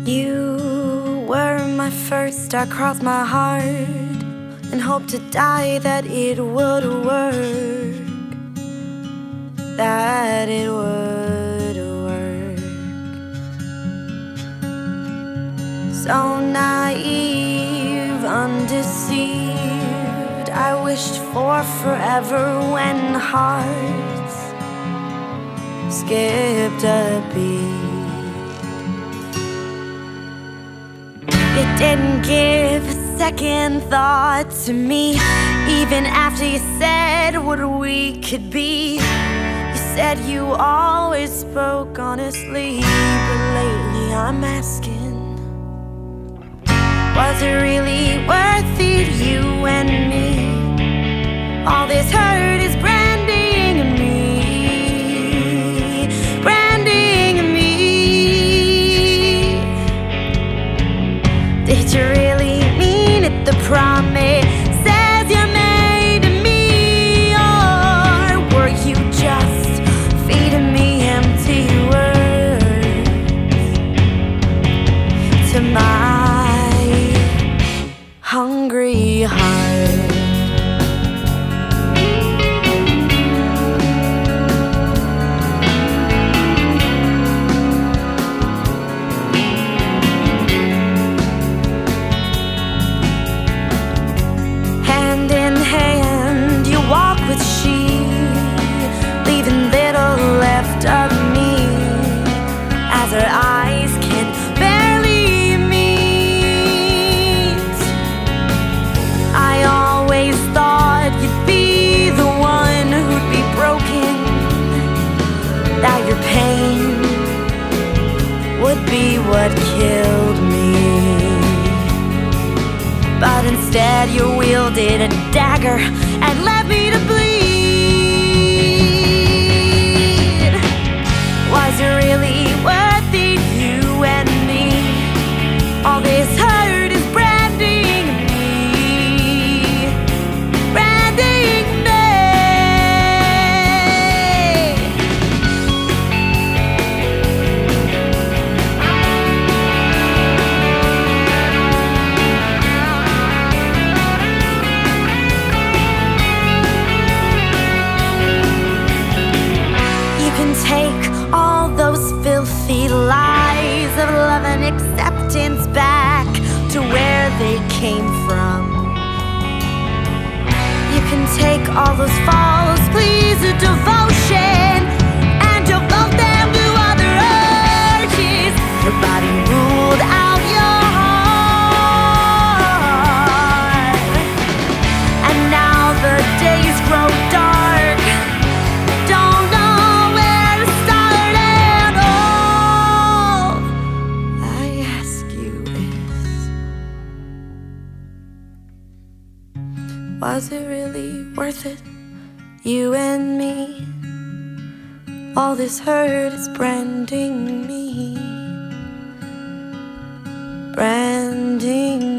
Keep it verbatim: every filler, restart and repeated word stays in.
You were my first, I crossed my heart and hoped to die that it would work, that it would work. So naive, undeceived, I wished for forever when hearts skipped a beat. You didn't give a second thought to me, even after you said what we could be. You said you always spoke honestly, but lately I'm asking, was it really worth it, you and me? All this hurt is branding me, branding me. Did you really mean it, the promises you made to me? Or were you just feeding me empty words to my hungry heart? With she, leaving little left of me, as her eyes can barely meet. I always thought you'd be the one who'd be broken, that your pain would be what killed me. But instead you wielded a dagger and left me to bleed. Was it really worth it, you and me? All this hurt is branding me, branding me. Take all those filthy lies of love and acceptance back to where they came from. You can take all those false pleas of devotion and devote them to other urges. Your body ruled out your heart, and now the days grow dark. Was it really worth it, you and me? All this hurt is branding me, branding